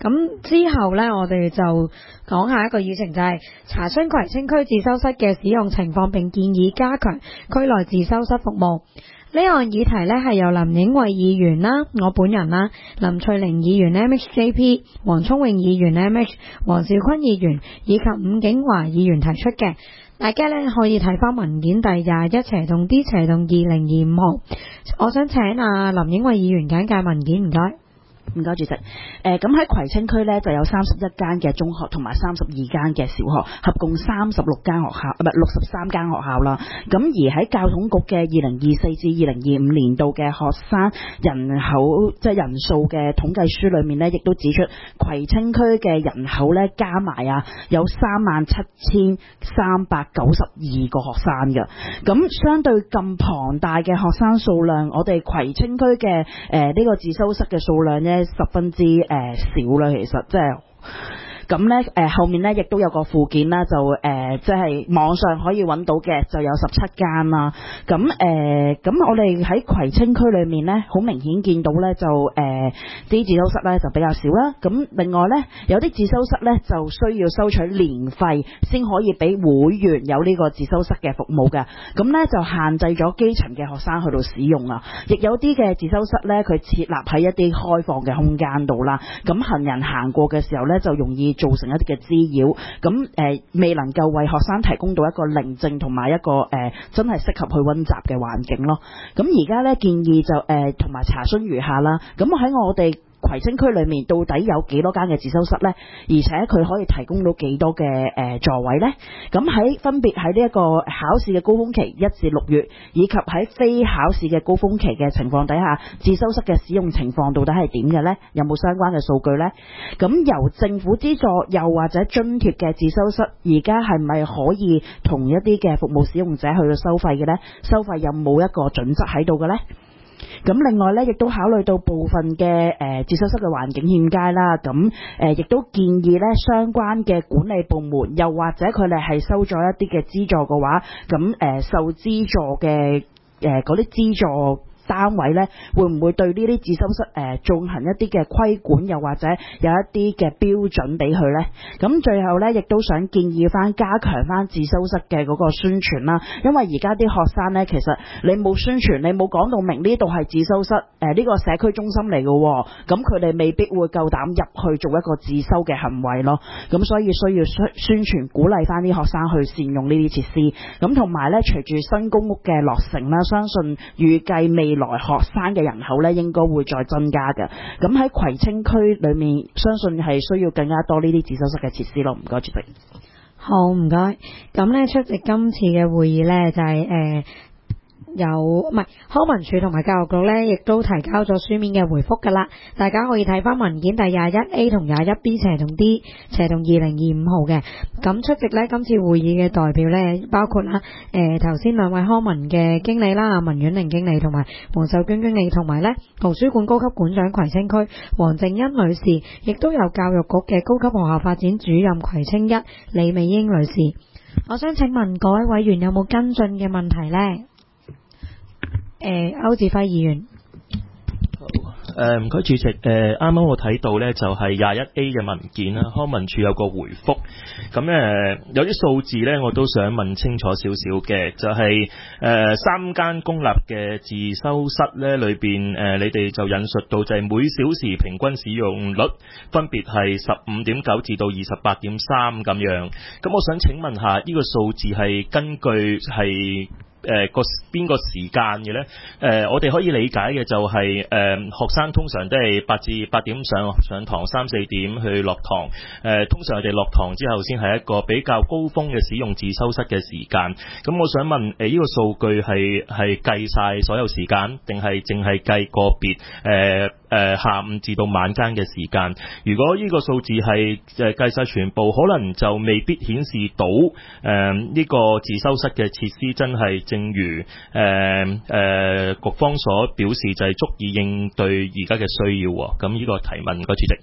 咁之後呢，我哋就講下一個議程，就係查詢葵青區自修室嘅使用情況，並建議加強區內自修室服務。呢項議題呢係由林影慧議員啦、我本人啦、林翠玲議員 MHJP、黃聰穎議員 MH、黃兆坤議員以及伍景華議員提出嘅。大家呢可以睇翻文件第21/D/2025號。我想請林影慧議員簡介文件，唔該。 唔該主席。咁喺葵青區呢，就有31間嘅中學同埋32間嘅小學，合共36間學校，唔係63間學校啦。咁而喺教統局嘅2024至2025年度嘅學生人口即係人數嘅統計書裏面呢，亦都指出葵青區嘅人口呢，加埋有37,392個學生嘅。咁相對咁龐大嘅學生數量，我哋葵青區嘅呢個自修室嘅數量呢，十分之少啦，其實即係咁呢，後面呢亦都有個附件啦，就即係網上可以揾到嘅，就有17間啦。咁我哋喺葵青區裏面呢，好明顯見到呢，就啲自修室呢就比較少啦。咁另外呢，有啲自修室呢就需要收取年費先可以俾會員有呢個自修室嘅服務嘅。咁呢就限制咗基層嘅學生去到使用啦。亦有啲嘅自修室呢，佢設立喺一啲開放嘅空間度啦。咁行人行過嘅時候呢，就容易造成一啲嘅滋擾，咁未能夠為學生提供到一個寧靜同埋一個真係適合去溫習嘅環境咯。咁而家呢，建議就同埋查詢如下啦。咁喺我哋葵青區裏面到底有幾多間嘅自修室呢？而且佢可以提供到幾多嘅座位呢？咁分別喺呢一個考試嘅高峰期1至6月，以及喺非考試嘅高峰期嘅情況底下，自修室嘅使用情況到底係點嘅呢？有冇相關嘅數據呢？咁由政府資助又或者津貼嘅自修室，而家係咪可以同一啲嘅服務使用者去到收費嘅呢？收費有冇一個準則喺度嘅呢？咁另外咧，亦都考慮到部分嘅自修室嘅環境欠佳啦，咁亦都建議咧相關嘅管理部門，又或者佢哋係收咗一啲嘅資助嘅話，咁受資助嘅嗰啲資助單位呢，會唔會對呢啲自修室進行一啲嘅規管，又或者有一啲嘅標準俾佢呢？咁最後呢，亦都想建議翻加強翻自修室嘅嗰個宣傳啦。因為而家啲學生呢，其實你冇宣傳，你冇講到明呢度係自修室，呢個社區中心嚟嘅，咁佢哋未必會夠膽入去做一個自修嘅行為咯。咁所以需要宣傳鼓勵翻啲學生去善用呢啲設施。咁同埋呢，隨住新公屋嘅落成啦，相信預計未來學生嘅人口呢應該會再增加嘅。咁喺葵青區裏面，相信係需要更加多呢啲自修室嘅設施咯。唔該主席。 好，唔該。咁呢，出席今次嘅會議呢，就係康文署同埋教育局呢，亦都提交咗書面嘅回覆噶啦。大家可以睇翻文件第21A 同21B/D/2025號嘅。咁出席呢今次會議嘅代表呢，包括啦頭先兩位康文嘅經理啦，文婉玲經理同埋黃秀娟經理，同埋呢圖書館高級館長葵青區黃靜欣女士，亦都有教育局嘅高級學校發展主任葵青一李美英女士。我想請問各位委員有冇跟進嘅問題呢？歐志輝議員。 唔該主席，啱啱我睇到呢就係21A 嘅文件啦，康文署有個回覆，咁有啲數字呢我都想問清楚少少嘅，就係3間公立嘅自修室呢裏邊，你哋就引述到就係每小時平均使用率分別係15.9至到28.3咁樣，咁我想請問下呢個數字係根據係邊個時間嘅呢？我哋可以理解嘅就係學生通常都係8至8點上堂，3、4點去落堂。通常我哋落堂之後先係一個比較高峰嘅使用自修室嘅時間。咁我想問呢個數據係計晒所有時間，定係淨係計個別下午至到晚間嘅時間？如果呢個數字係計晒全部，可能就未必顯示到呢個自修室嘅設施真係正如局方所表示，就係足以應對而家嘅需要。咁呢個提問，唔該主席。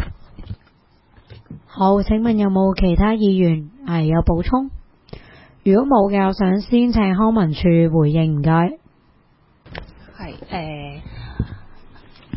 好，請問有冇其他議員有補充？如果冇嘅，我想先請康文署回應，唔該。 係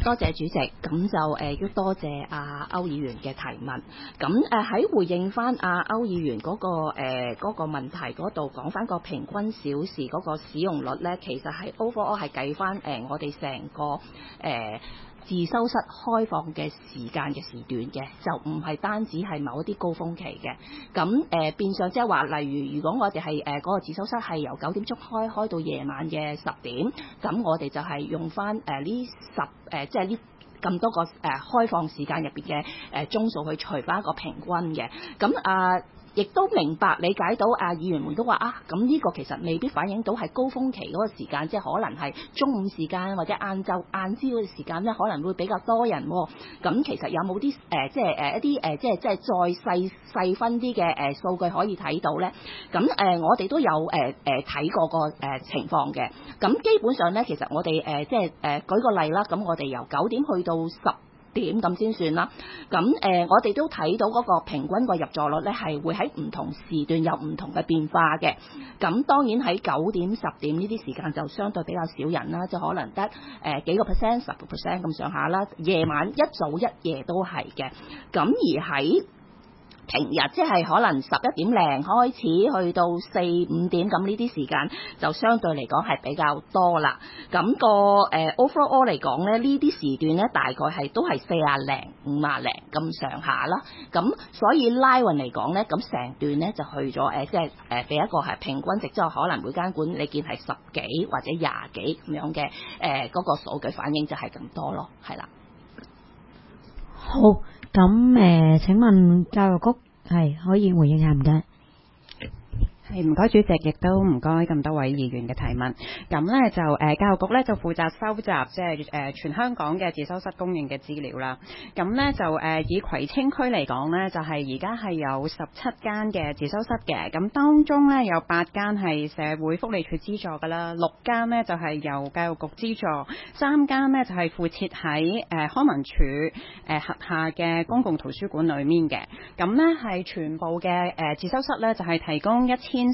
多謝主席，咁就亦都多謝歐議員嘅提問。咁喺回應翻歐議員嗰個問題嗰度講翻個平均小時嗰個使用率咧，其實係 overall 係計翻我哋成個自修室開放嘅時間嘅時段嘅，就唔係單止係某一啲高峰期嘅。咁變相即係話，例如如果我哋係嗰個自修室係由9點鐘開到夜晚嘅10點，咁我哋就係用翻呢即係呢咁多個開放時間入邊嘅鐘數去除翻一個平均嘅。咁亦都明白理解到議員們都話咁呢個其實未必反映到係高峰期嗰個時間，即係可能係中午時間或者晏晝晏朝嘅時間咧，可能會比較多人喎。咁其實有冇啲即係一啲即係再細分啲嘅數據可以睇到咧？咁我哋都有睇過個情況嘅。咁基本上咧，其實我哋即係舉個例啦，咁我哋由9點去到10點咁先算啦。咁我哋都睇到嗰個平均個入座率咧，係會喺唔同時段有唔同嘅變化嘅。咁當然喺9點、10點呢啲時間就相對比較少人啦，就可能得幾個 percent、10% 咁上下啦。夜晚一早一夜都係嘅。咁而喺平日即係可能11點零開始去到4、5點，咁呢啲時間就相對嚟講係比較多啦。咁個overall 嚟講咧，呢啲時段咧大概係都係40零、50零咁上下啦。咁所以拉勻嚟講咧，咁成段咧就去咗即係俾一個係平均值，即係可能每間館你見係10幾或者20幾咁樣嘅嗰個數據反應就係咁多咯，係啦。 好，咁請問教育局係可以回應下唔該？ 係唔該主席，亦都唔該咁多位議員嘅提問。咁咧就教育局咧就負責收集即係全香港嘅自修室供應嘅資料啦。咁咧就以葵青區嚟講咧，就係而家係有17間嘅自修室嘅。咁當中咧有8間係社會福利署資助㗎啦，6間咧就係由教育局資助，3間咧就係附設喺康文署轄下嘅公共圖書館裏面嘅。咁咧係全部嘅自修室咧就係提供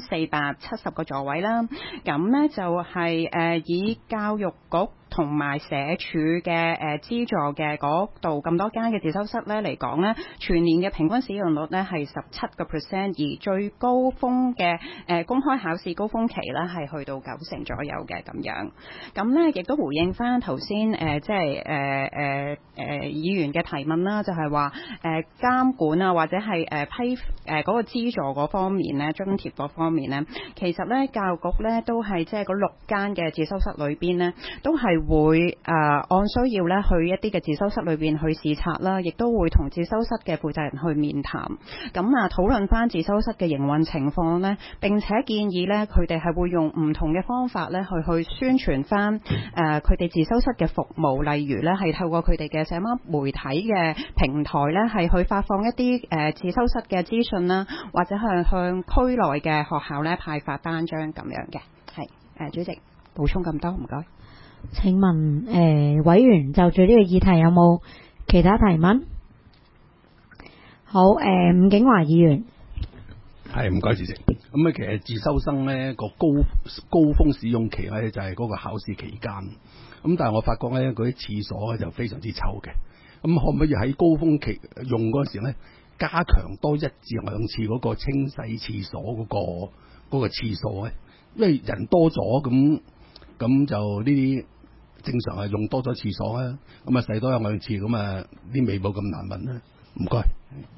1470個座位啦，咁呢就係以教育局同埋社署嘅資助嘅嗰度咁多間嘅自修室咧嚟講咧，全年嘅平均使用率咧係17%，而最高峰嘅公開考試高峰期咧係去到90%左右嘅咁樣。咁咧亦都回應翻頭先即係議員嘅提問啦，就係話監管啊或者係批嗰個資助嗰方面咧，津貼嗰方面咧，其實咧教育局咧都係即係嗰6間嘅自修室裏邊咧，都係會按需要咧去一啲嘅自修室裏邊去視察啦，亦都會同自修室嘅負責人去面談，咁討論翻自修室嘅營運情況咧，並且建議咧佢哋係會用唔同嘅方法咧去宣傳翻佢哋自修室嘅服務，例如咧係透過佢哋嘅社交媒體嘅平台咧係去發放一啲自修室嘅資訊啦，或者係向區內嘅學校咧派發單張咁樣嘅。係主席補充咁多，唔該。 請問委員就住呢個議題有冇其他提問？好，伍景華議員。 係，唔該主席。咁其實自修生咧個高峰使用期咧就係嗰個考試期間。咁但係我發覺咧嗰啲廁所咧就非常之臭嘅。咁可唔可以喺高峰期用嗰時咧加強多1至2次嗰個清洗廁所嗰個廁所咧？因為人多咗咁就呢啲正常係用多咗廁所啊，咁洗多1-2次，咁啲味冇咁難聞啦。唔該。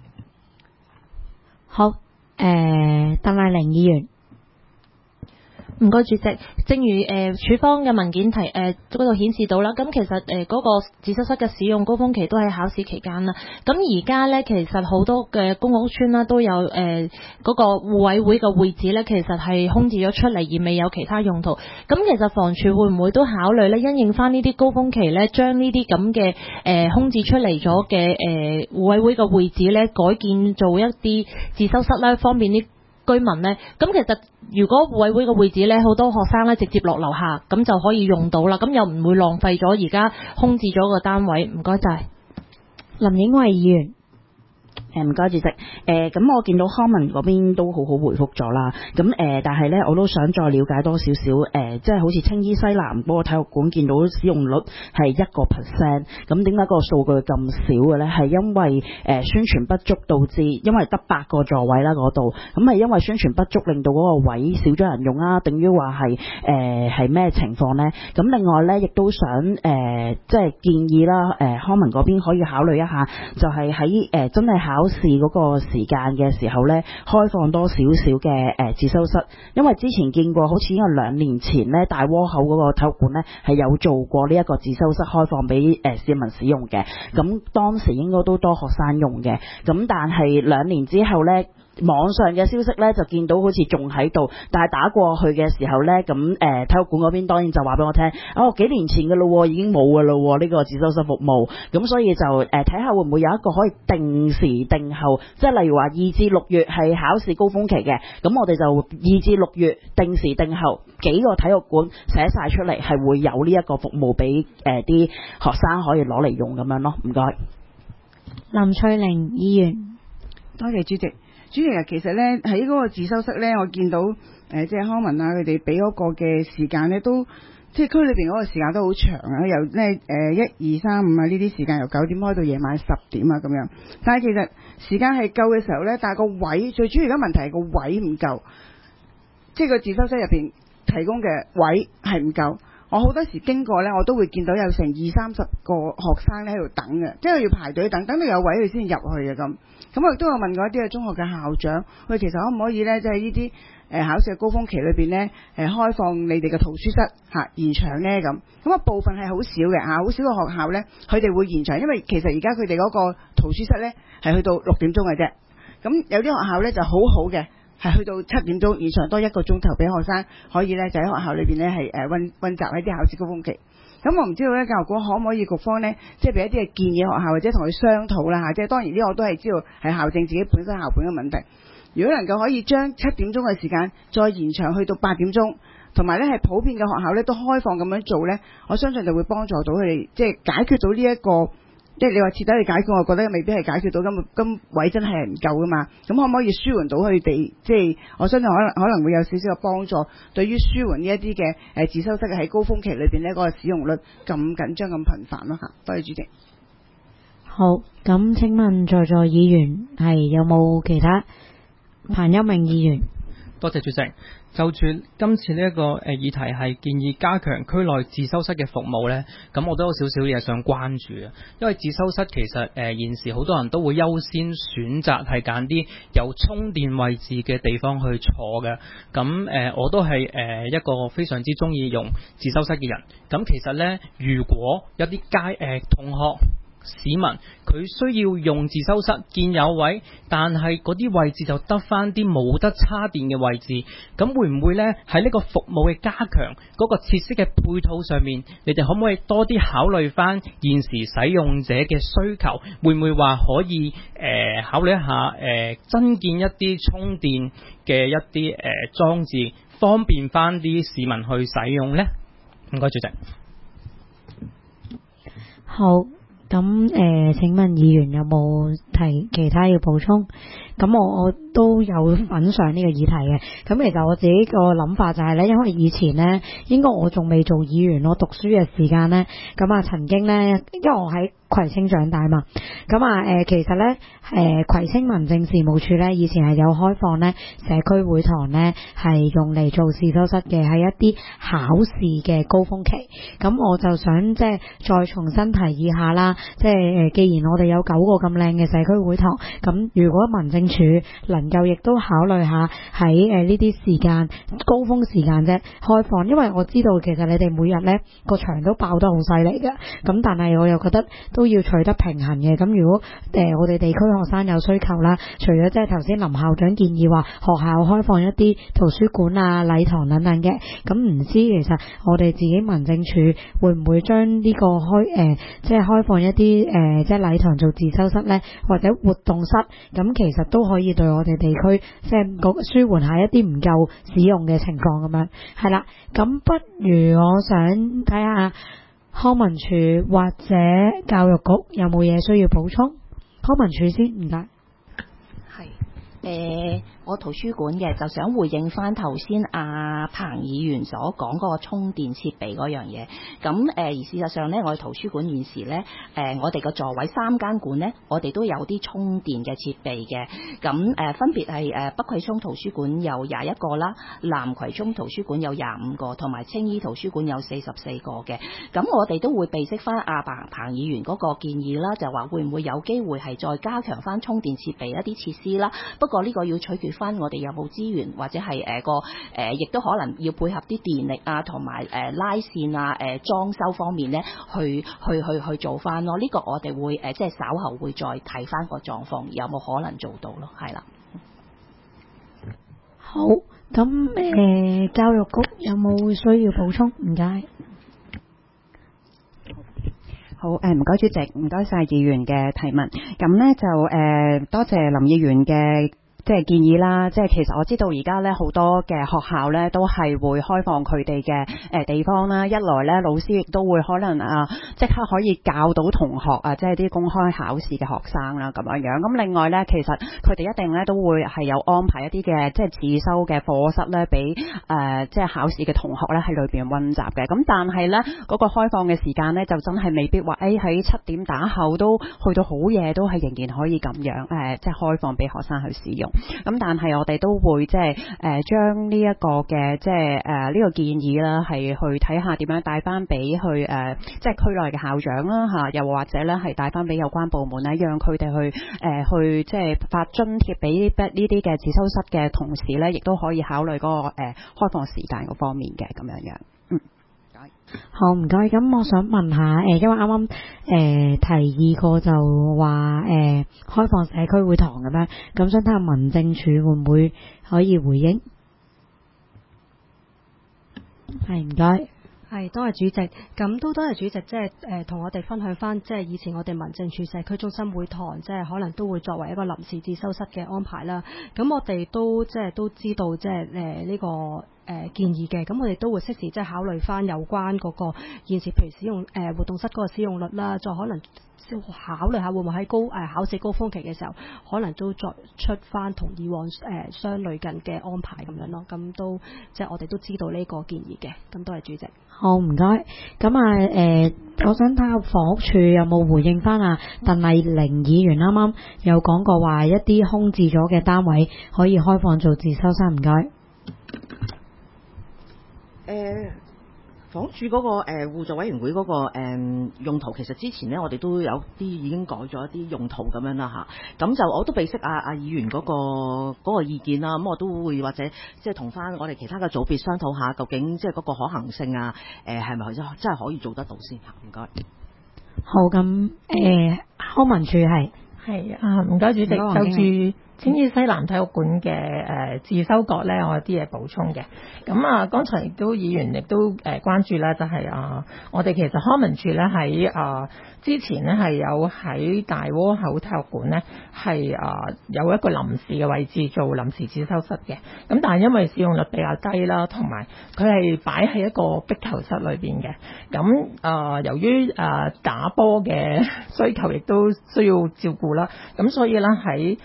好，鄧麗玲議員。 唔該主席，正如署方嘅文件嗰度顯示到啦，咁其實嗰個自修室嘅使用高峰期都喺考試期間啦。咁而家咧，其實好多嘅公屋邨啦都有嗰個互委會嘅會址咧，其實係空置咗出嚟而未有其他用途。咁其實房署會唔會都考慮咧，因應翻呢啲高峰期咧，將呢啲咁嘅空置出嚟咗嘅互委會嘅會址咧，改建做一啲自修室咧，方便啲居民呢？咁其實如果互委會嘅會址呢，好多學生呢直接落樓下，咁就可以用到啦，咁又唔會浪費咗而家空置咗個單位。唔該晒。 林英惠議員， 唔該主席。咁我見到康文嗰邊都好好回覆咗啦。咁但係咧，我都想再了解多少少。即係好似青衣西南嗰個體育館見到使用率係1%，咁點解個數據咁少嘅咧？係因為宣傳不足導致，因為得8個座位啦嗰度，咁係因為宣傳不足令到嗰個位少咗人用啊，定於話係咩情況咧？咁另外咧，亦都想即係建議啦，康文嗰邊可以考慮一下，就係喺真係考試嗰個時間嘅時候咧，開放多少少嘅自修室，因為之前見過好似應該2年前咧，大窩口嗰個體育館咧係有做過呢一個自修室開放俾市民使用嘅，咁當時應該都多學生用嘅，咁但係2年之後咧。網上嘅消息咧就見到好似仲喺度，但係打過去嘅時候咧，咁體育館嗰邊當然就話俾我聽，幾年前嘅咯，已經冇嘅咯呢個自修室服務，咁所以就睇下會唔會有一個可以定時定候，即係例如話2至6月係考試高峰期嘅，咁我哋就2至6月定時定候幾個體育館寫晒出嚟，係會有呢一個服務俾啲學生可以攞嚟用咁樣咯。唔該。 林翠玲議員， 多謝主席。主席啊，其實咧喺嗰個自修室咧，我見到即係康文啊，佢哋俾嗰個嘅時間咧，都即係區裏邊嗰個時間都好長啊，由咧1、2、3、5啊呢啲時間由9點開到夜晚10點啊咁樣。但係其實時間係夠嘅時候咧，但係個位最主要而家問題係個位唔夠，即係個自修室入邊提供嘅位係唔夠。我好多時經過咧，我都會見到有成20-30個學生咧喺度等嘅，即係要排隊等到有位佢先入去嘅咁。咁我亦都有問過一啲嘅中學嘅校長，佢其實可唔可以咧，即係呢啲考試嘅高峰期裏邊咧，開放你哋嘅圖書室延長咧咁。咁啊部分係好少嘅好少嘅學校咧，佢哋會延長，因為其實而家佢哋嗰個圖書室咧係去到6點鐘嘅啫。咁有啲學校咧就好好嘅。係去到7點鐘，延長多1個鐘頭俾學生可以咧，就喺學校裏邊咧係溫習喺啲考試高峰期。咁我唔知道咧，教育局可唔可以局方咧，即係俾一啲嘅建議學校，或者同佢商討啦嚇。即係當然呢個都係知道係校政自己本身校本嘅問題。如果能夠可以將7點鐘嘅時間再延長去到8點鐘，同埋咧係普遍嘅學校咧都開放咁樣做咧，我相信就會幫助到佢哋，即係解決到呢一個。即係你話徹底去解決，我覺得未必係解決到，咁位真係唔夠噶嘛。咁可唔可以舒緩到佢哋？即係我相信可能會有少少嘅幫助，對於舒緩呢一啲嘅自修室喺高峰期裏邊呢嗰個使用率咁緊張咁頻繁咯嚇。多謝主席。 好，咁請問在座議員係有冇其他？彭優明議員。 多謝主席。就住今次呢一個議題係建議加強區內自修室嘅服務呢，咁我都有少少嘢想關注嘅，因為自修室其實現時好多人都會優先選擇係揀啲有充電位置嘅地方去坐嘅，咁我都係一個非常之中意用自修室嘅人，咁其實呢，如果有啲同學市民佢需要用自修室見有位，但係嗰啲位置就得翻啲冇得叉電嘅位置，咁會唔會呢？喺呢個服務嘅加強嗰個設施嘅配套上面，你哋可唔可以多啲考慮翻現時使用者嘅需求？會唔會話可以考慮一下增建一啲充電嘅一啲裝置，方便翻啲市民去使用呢？唔該主席。 好。咁請問議員有冇提其他要補充？咁我都有份上呢個議題嘅。咁其實我自己個諗法就係咧，因為以前咧，應該我仲未做議員，我讀書嘅時間咧，咁啊曾經咧，因為我喺葵青長大嘛，咁啊其實咧葵青民政事務處咧，以前係有開放咧社區會堂咧，係用嚟做自修室嘅，喺一啲考試嘅高峰期。咁我就想即係再重新提議下啦，即係既然我哋有9個咁靚嘅社區會堂，咁如果民政處能夠亦都考慮下喺呢啲時間高峰時間啫開放，因為我知道其實你哋每日咧個場都爆得好犀利嘅，咁但係我又覺得都要取得平衡嘅。咁如果我哋地區學生有需求啦，除咗即係頭先林校長建議話學校開放一啲圖書館啊、禮堂等等嘅，咁唔知其實我哋自己民政處會唔會將呢個即係開放一啲即係禮堂做自修室咧，或者活動室，咁其實都可以對我哋地區即係舒緩下一啲唔夠使用嘅情況咁樣。係啦，咁不如我想睇下康文署或者教育局有冇嘢需要補充？康文署先，唔該。 我圖書館嘅就想回應翻頭先阿彭議員所講嗰個充電設備嗰樣嘢。咁而事實上呢，我哋圖書館現時呢，我哋個座位3間館呢，我哋都有啲充電嘅設備嘅。咁分別係北葵涌圖書館有21個啦，南葵涌圖書館有25個，同埋青衣圖書館有44個嘅。咁我哋都會備悉翻阿彭議員嗰個建議啦，就話會唔會有機會係再加強翻充電設備一啲設施啦。不過呢個要取決翻我哋有冇資源，或者係亦都可能要配合啲電力啊，同埋拉線啊，裝修方面咧，去做翻咯。呢個我哋會即係稍後會再睇翻個狀況，有冇可能做到咯？係啦。 好，咁教育局有冇需要補充？唔該。 好，唔該主席，唔該晒議員嘅提問。咁呢就多謝林議員嘅即係建議啦，即係其實我知道而家咧好多嘅學校咧都係會開放佢哋嘅地方啦，一來咧老師亦都會可能即刻可以教到同學即係啲公開考試嘅學生啦咁樣樣。咁另外咧，其實佢哋一定咧都會係有安排一啲嘅即係自修嘅課室咧，俾即係考試嘅同學咧喺裏邊溫習嘅。咁但係咧嗰個開放嘅時間咧就真係未必話喺7點打後都去到好夜都係仍然可以咁樣即係開放俾學生去使用。咁但係我哋都會即係將呢一個嘅即係呢個建議啦，係去睇下點樣帶翻俾去即係區內嘅校長啦嚇，又或者咧係帶翻俾有關部門咧，讓佢哋去即係發津貼俾呢啲嘅自修室嘅同時咧，亦都可以考慮嗰個開放時間嗰方面嘅咁樣樣。 好，唔該。咁我想問下，因為啱啱提議過就話開放社區會堂咁樣，咁想睇下民政處會唔會可以回應？係，唔該。 係，多謝主席。咁都多謝主席，即係同我哋分享翻，即係以前我哋民政處社區中心會堂，即係可能都會作為一個臨時自修室嘅安排啦。咁我哋都即係都知道，即係呢個建議嘅。咁我哋都會適時即係考慮翻有關嗰個現時譬如使用活動室嗰個使用率啦，再可能考慮下會唔會喺考試高峰期嘅時候，可能都作出翻同以往相類近嘅安排咁樣咯。咁都即係我哋都知道呢個建議嘅。咁多謝主席。 好，唔該。咁我想睇下房屋處有冇回應翻鄧麗玲議員啱啱有講過話一啲空置咗嘅單位可以開放做自修室，唔該。 房署嗰個互助委員會嗰個用途，其實之前呢，我哋都有啲已經改咗一啲用途咁樣啦嚇。咁就我都備悉阿議員嗰個意見啦。咁我都會或者即係同翻我哋其他嘅組別商討下，究竟即係嗰個可行性啊，係咪真係可以做得到先？唔該。 好，咁康文署係唔該主席，就住青衣西南體育館嘅自修角咧，我有啲嘢補充嘅。咁剛才都議員亦都關注啦，就係我哋其實康文署咧喺之前咧係有喺大窩口體育館咧係有一個臨時嘅位置做臨時自修室嘅。咁但係因為使用率比較低啦，同埋佢係擺喺一個壁球室裏邊嘅。咁由於打波嘅需求亦都需要照顧啦，咁所以咧喺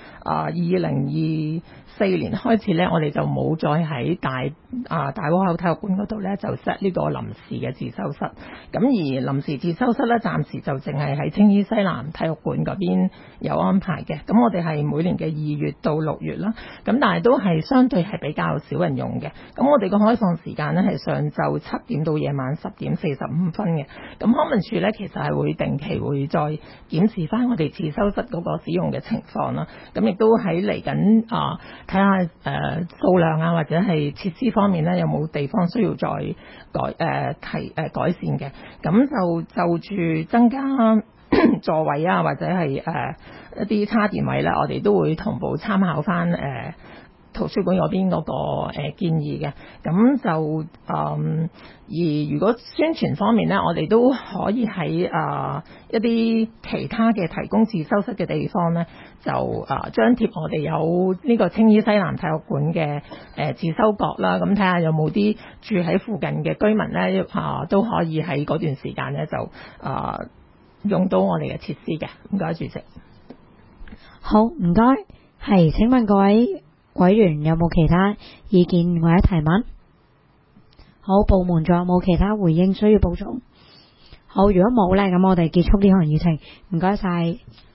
2024年開始咧，我哋就冇再喺大窩口體育館嗰度咧就 set 呢個臨時嘅自修室。咁而臨時自修室咧，暫時就淨係喺青衣西南體育館嗰邊有安排嘅。咁我哋係每年嘅2月到6月啦。咁但係都係相對係比較少人用嘅。咁我哋個開放時間咧係上晝7點到夜晚10點45分嘅。咁康文署咧其實係會定期會再檢視翻我哋自修室嗰個使用嘅情況啦。咁亦都喺嚟緊睇下數量啊，或者係設施方面咧，有冇地方需要再改善嘅。咁就住增加座位啊，或者係一啲叉電位咧，我哋都會同步參考翻圖書館嗰邊嗰個建議嘅。咁就而如果宣傳方面咧，我哋都可以喺一啲其他嘅提供自修室嘅地方咧，就張貼我哋有呢個青衣西南體育館嘅自修角啦。咁睇下有冇啲住喺附近嘅居民咧，都可以喺嗰段時間咧就用到我哋嘅設施嘅。唔該主席。 好，唔該。 係，請問各位委員有冇其他意見或者提問？好，部門仲有冇其他回應需要補充？好，如果冇呢，咁我哋結束呢項議程。唔該晒。